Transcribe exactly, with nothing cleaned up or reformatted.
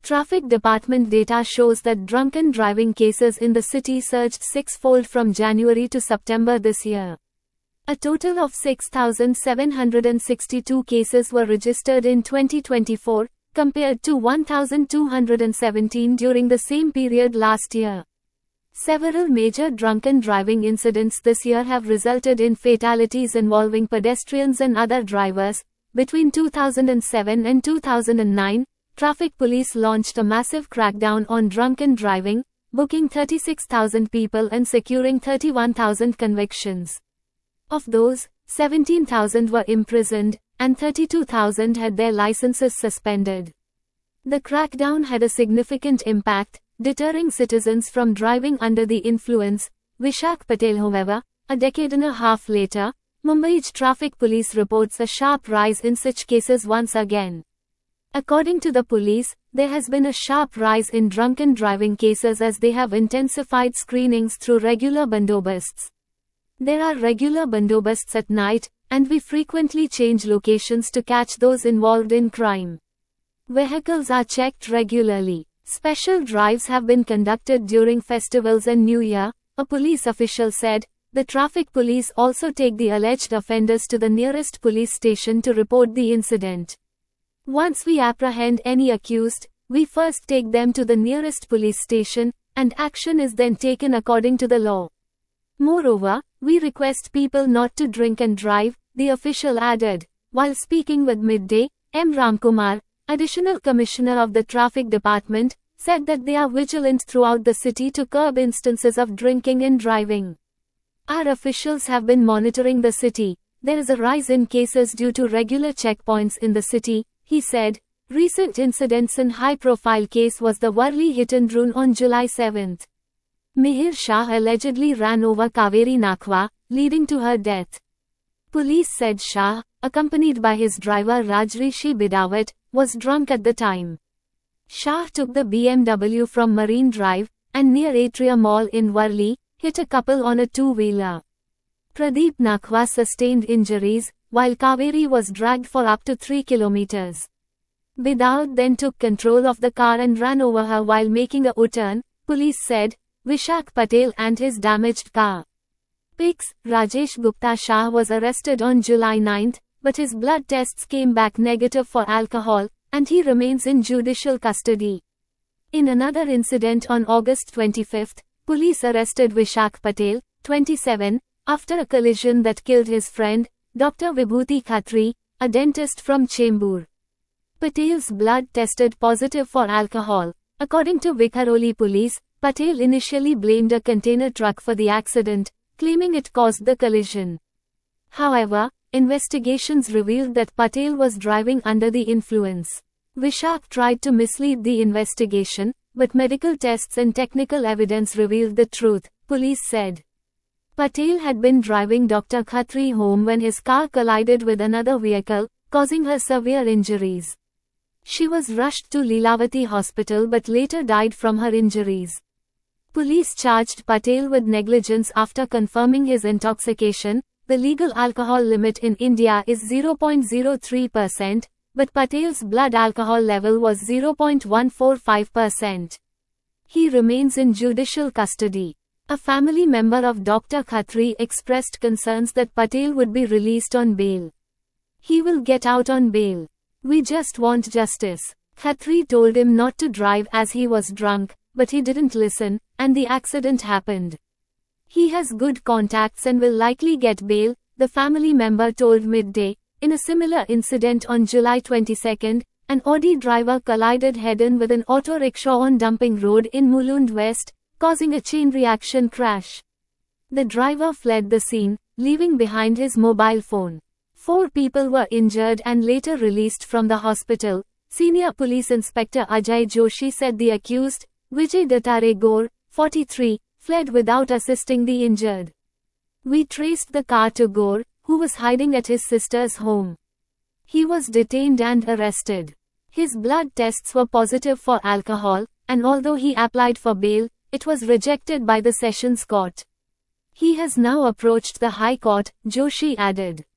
Traffic Department data shows that drunken driving cases in the city surged six-fold from January to September this year. A total of six thousand seven hundred sixty-two cases were registered in twenty twenty-four, compared to one thousand two hundred seventeen during the same period last year. Several major drunken driving incidents this year have resulted in fatalities involving pedestrians and other drivers. Between two thousand seven and two thousand nine, Traffic Police launched a massive crackdown on drunken driving, booking thirty-six thousand people and securing thirty-one thousand convictions. Of those, seventeen thousand were imprisoned, and thirty-two thousand had their licenses suspended. The crackdown had a significant impact, deterring citizens from driving under the influence. Vishak Patel, however, a decade and a half later, Mumbai's Traffic Police reports a sharp rise in such cases once again. According to the police, there has been a sharp rise in drunken driving cases as they have intensified screenings through regular bandobasts. There are regular bandobasts at night, and we frequently change locations to catch those involved in crime. Vehicles are checked regularly. Special drives have been conducted during festivals and New Year, a police official said. The Traffic Police also take the alleged offenders to the nearest police station to report the incident. Once we apprehend any accused, we first take them to the nearest police station, and action is then taken according to the law. Moreover, we request people not to drink and drive, the official added. While speaking with Midday, M. Ramkumar, Additional Commissioner of the Traffic Department, said that they are vigilant throughout the city to curb instances of drinking and driving. Our officials have been monitoring the city. There is a rise in cases due to regular checkpoints in the city, he said. Recent incidents in high-profile case was the Worli hit-and-run on July seventh. Mihir Shah allegedly ran over Kaveri Nakhwa, leading to her death. Police said Shah, accompanied by his driver Rajrishi Bidawat, was drunk at the time. Shah took the B M W from Marine Drive, and near Atria Mall in Worli, hit a couple on a two-wheeler. Pradeep Nakhwa sustained injuries, while Kaveri was dragged for up to three kilometers. Bidawat then took control of the car and ran over her while making a U-turn, police said. Vishak Patel and his damaged car. Pics, Rajesh Gupta Shah was arrested on July ninth, but his blood tests came back negative for alcohol, and he remains in judicial custody. In another incident on August twenty-fifth, police arrested Vishak Patel, twenty-seven, after a collision that killed his friend, Doctor Vibhuti Khatri, a dentist from Chembur. Patel's blood tested positive for alcohol. According to Vikhroli police, Patel initially blamed a container truck for the accident, claiming it caused the collision. However, investigations revealed that Patel was driving under the influence. Vishak tried to mislead the investigation, but medical tests and technical evidence revealed the truth, police said. Patel had been driving Doctor Khatri home when his car collided with another vehicle, causing her severe injuries. She was rushed to Lilavati Hospital but later died from her injuries. Police charged Patel with negligence after confirming his intoxication. The legal alcohol limit in India is zero point zero three percent, but Patel's blood alcohol level was zero point one four five percent. He remains in judicial custody. A family member of Doctor Khatri expressed concerns that Patel would be released on bail. He will get out on bail. We just want justice. Khatri told him not to drive as he was drunk, but he didn't listen, and the accident happened. He has good contacts and will likely get bail, the family member told Midday. In a similar incident on July twenty-second, an Audi driver collided head-on with an auto rickshaw on Dumping Road in Mulund West, causing a chain reaction crash. The driver fled the scene, leaving behind his mobile phone. Four people were injured and later released from the hospital. Senior Police Inspector Ajay Joshi said the accused, Vijay Dattare Gaur, forty-three, fled without assisting the injured. We traced the car to Gaur, who was hiding at his sister's home. He was detained and arrested. His blood tests were positive for alcohol, and although he applied for bail, it was rejected by the Sessions Court. He has now approached the High Court, Joshi added.